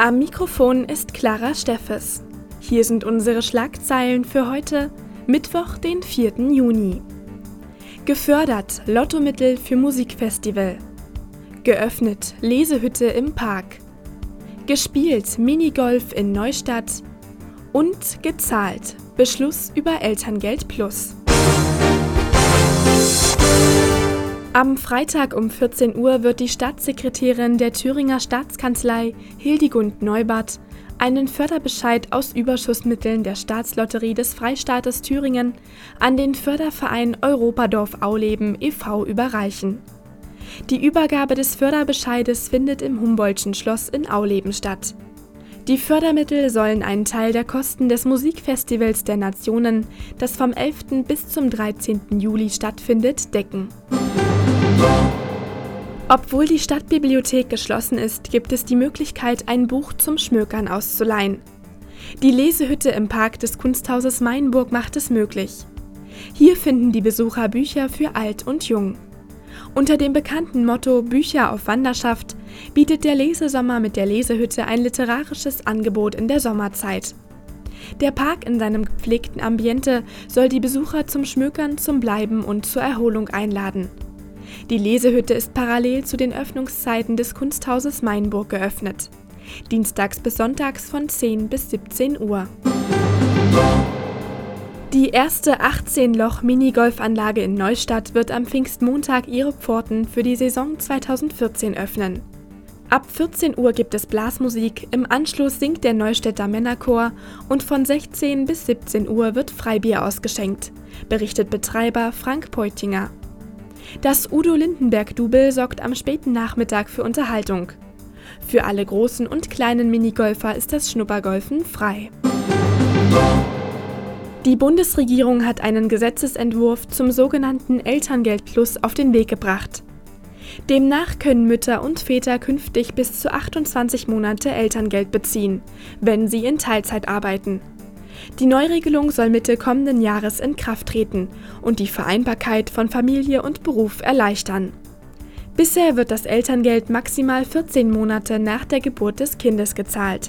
Am Mikrofon ist Clara Steffes. Hier sind unsere Schlagzeilen für heute, Mittwoch, den 4. Juni. Gefördert Lottomittel für Musikfestival. Geöffnet Lesehütte im Park. Gespielt Minigolf in Neustadt. Und gezahlt Beschluss über Elterngeld Plus. Am Freitag um 14 Uhr wird die Staatssekretärin der Thüringer Staatskanzlei, Hildegund Neubart, einen Förderbescheid aus Überschussmitteln der Staatslotterie des Freistaates Thüringen an den Förderverein Europadorf Auleben e.V. überreichen. Die Übergabe des Förderbescheides findet im Humboldtschen Schloss in Auleben statt. Die Fördermittel sollen einen Teil der Kosten des Musikfestivals der Nationen, das vom 11. bis zum 13. Juli stattfindet, decken. Obwohl die Stadtbibliothek geschlossen ist, gibt es die Möglichkeit, ein Buch zum Schmökern auszuleihen. Die Lesehütte im Park des Kunsthauses Mainburg macht es möglich. Hier finden die Besucher Bücher für Alt und Jung. Unter dem bekannten Motto Bücher auf Wanderschaft bietet der Lesesommer mit der Lesehütte ein literarisches Angebot in der Sommerzeit. Der Park in seinem gepflegten Ambiente soll die Besucher zum Schmökern, zum Bleiben und zur Erholung einladen. Die Lesehütte ist parallel zu den Öffnungszeiten des Kunsthauses Mainburg geöffnet. Dienstags bis sonntags von 10 bis 17 Uhr. Die erste 18-Loch-Minigolfanlage in Neustadt wird am Pfingstmontag ihre Pforten für die Saison 2014 öffnen. Ab 14 Uhr gibt es Blasmusik, im Anschluss singt der Neustädter Männerchor und von 16 bis 17 Uhr wird Freibier ausgeschenkt, berichtet Betreiber Frank Peutinger. Das Udo-Lindenberg-Double sorgt am späten Nachmittag für Unterhaltung. Für alle großen und kleinen Minigolfer ist das Schnuppergolfen frei. Die Bundesregierung hat einen Gesetzesentwurf zum sogenannten Elterngeld Plus auf den Weg gebracht. Demnach können Mütter und Väter künftig bis zu 28 Monate Elterngeld beziehen, wenn sie in Teilzeit arbeiten. Die Neuregelung soll Mitte kommenden Jahres in Kraft treten und die Vereinbarkeit von Familie und Beruf erleichtern. Bisher wird das Elterngeld maximal 14 Monate nach der Geburt des Kindes gezahlt.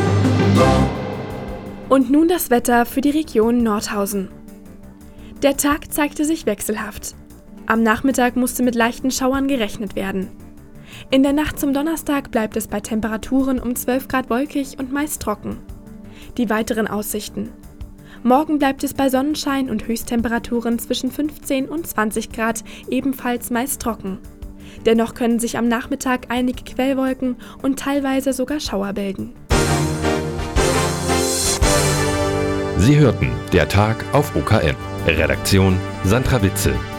Und nun das Wetter für die Region Nordhausen. Der Tag zeigte sich wechselhaft. Am Nachmittag musste mit leichten Schauern gerechnet werden. In der Nacht zum Donnerstag bleibt es bei Temperaturen um 12 Grad wolkig und meist trocken. Die weiteren Aussichten. Morgen bleibt es bei Sonnenschein und Höchsttemperaturen zwischen 15 und 20 Grad, ebenfalls meist trocken. Dennoch können sich am Nachmittag einige Quellwolken und teilweise sogar Schauer bilden. Sie hörten der Tag auf OKM. Redaktion Sandra Witzel.